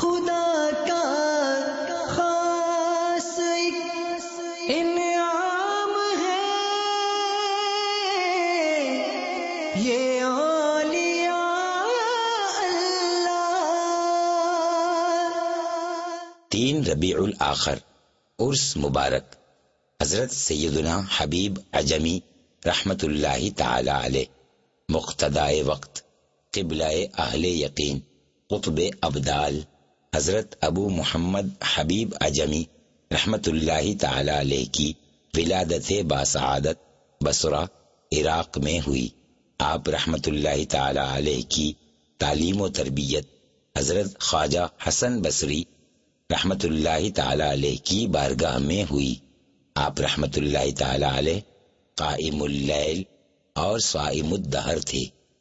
خدا کا خاص ایک انعام ہے یہ اولیاء اللہ۔ 3 ربیع الآخر عرس مبارک حضرت سیدنا حبیب عجمی رحمت اللہ تعالی علیہ، مقتدائے وقت، قبلہ اہل یقین، قطب ابدال حضرت ابو محمد حبیب عجمی رحمت اللہ تعالی علیہ کی ولادت باسعادت بصرہ عراق میں ہوئی۔ آپ رحمت اللہ تعالی علیہ کی تعلیم و تربیت حضرت خواجہ حسن بصری رحمت اللہ تعالی علیہ کی بارگاہ میں ہوئی۔ آپ رحمت اللہ تعالی علیہ قائم اللیل اور صائم الدہر تھے۔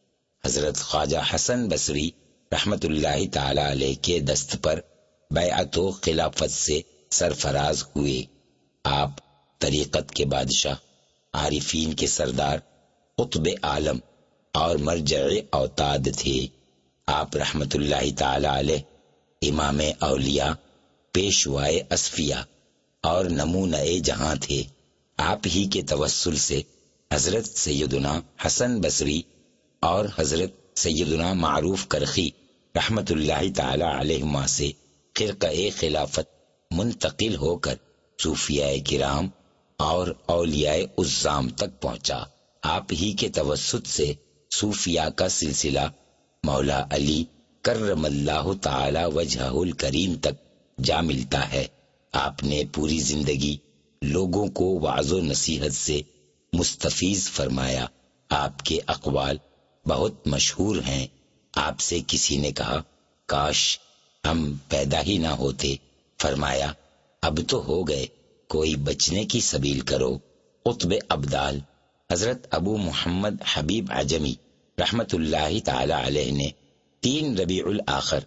حضرت خواجہ حسن بصری رحمت اللہ تعالی علیہ کے دست پر بیعت و خلافت سے سرفراز ہوئے۔ آپ طریقت کے بادشاہ، عارفین کے سردار، قطب عالم اور مرجع اوتاد تھے۔ آپ رحمت اللہ تعالی علیہ امام اولیاء، پیشوائے اصفیاء اور نمونہ جہاں تھے۔ آپ ہی کے توسل سے حضرت سیدنا حسن بصری اور حضرت سیدنا معروف کرخی رحمت اللہ تعالی علیہما سے خرقہ خلافت منتقل ہو کر صوفیاء کرام اور اولیاء عظام تک پہنچا۔ آپ ہی کے توسط سے صوفیاء کا سلسلہ مولا علی کرم اللہ تعالی وجہہ الکریم تک جا ملتا ہے۔ آپ نے پوری زندگی لوگوں کو وعظ و نصیحت سے مستفیض فرمایا۔ آپ کے اقوال بہت مشہور ہیں۔ آپ سے کسی نے کہا کاش ہم پیدا ہی نہ ہوتے، فرمایا اب تو ہو گئے، کوئی بچنے کی سبیل کرو۔ قطب ابدال حضرت ابو محمد حبیب عجمی رحمت اللہ تعالی علیہ نے 3 ربیع الآخر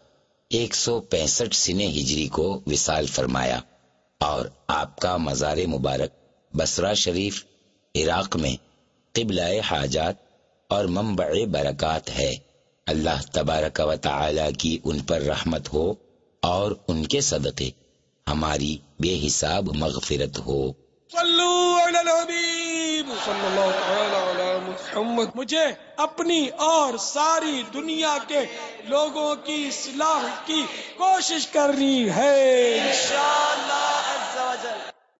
165 سنہ ہجری کو وصال فرمایا، اور آپ کا مزار مبارک بصرہ شریف عراق میں قبلہ حاجات اور منبع برکات ہے۔ اللہ تبارک و تعالی کی ان پر رحمت ہو اور ان کے صدقے ہماری بے حساب مغفرت ہو۔ صلو علی الحبیب صلی اللہ تعالی علی محمد۔ مجھے اپنی اور ساری دنیا کے لوگوں کی اصلاح کی کوشش کرنی ہے انشاءاللہ عز و جل۔